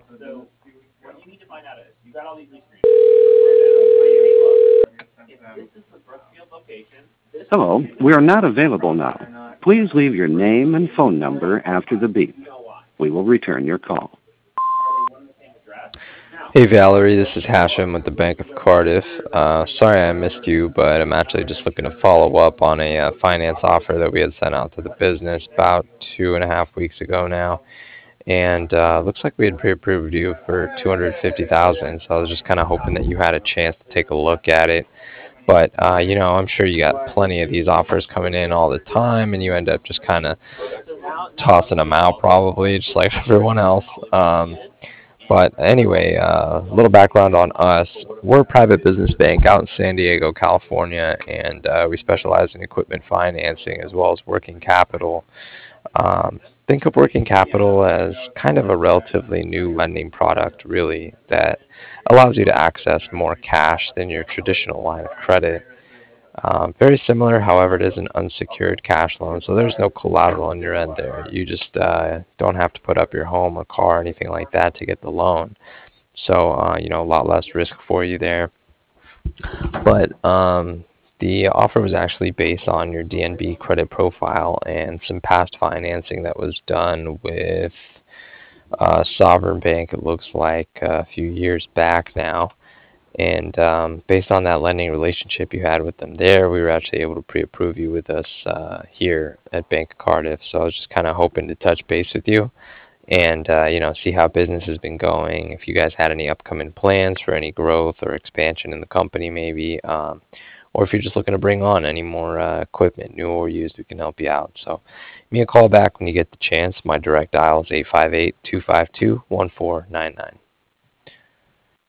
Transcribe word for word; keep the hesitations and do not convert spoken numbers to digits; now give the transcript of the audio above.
So what you need to find out is you got all these lease agreements. Take a look. If this is the Brookfield location, this Hello, we are not available now. Please leave your name and phone number after the beep. We will return your call. Hey Valerie, this is Hashem with the Bank of Cardiff. Uh, sorry I missed you, but I'm actually just looking to follow up on a uh, finance offer that we had sent out to the business about two and a half weeks ago now. And uh, looks like we had pre-approved you for two hundred fifty thousand dollars, so I was just kind of hoping that you had a chance to take a look at it. But, uh, you know, I'm sure you got plenty of these offers coming in all the time, and you end up just kind of tossing them out probably, just like everyone else. Um, but anyway, uh, a little background on us. We're a private business bank out in San Diego, California, and uh, we specialize in equipment financing as well as working capital. Um, think of working capital as kind of a relatively new lending product, really, that allows you to access more cash than your traditional line of credit. Um, very similar, however, it is an unsecured cash loan, so there's no collateral on your end there. You just uh, don't have to put up your home or car or anything like that to get the loan. So, uh, you know, a lot less risk for you there. But um, the offer was actually based on your D N B credit profile and some past financing that was done with uh, Sovereign Bank, it looks like a few years back now. And um, based on that lending relationship you had with them there, we were actually able to pre-approve you with us uh, here at Bank of Cardiff. So I was just kind of hoping to touch base with you and uh, you know, see how business has been going. If you guys had any upcoming plans for any growth or expansion in the company, maybe, um, or if you're just looking to bring on any more uh, equipment, new or used, we can help you out. So, give me a call back when you get the chance. My direct dial is eight five eight, two five two, one four nine nine.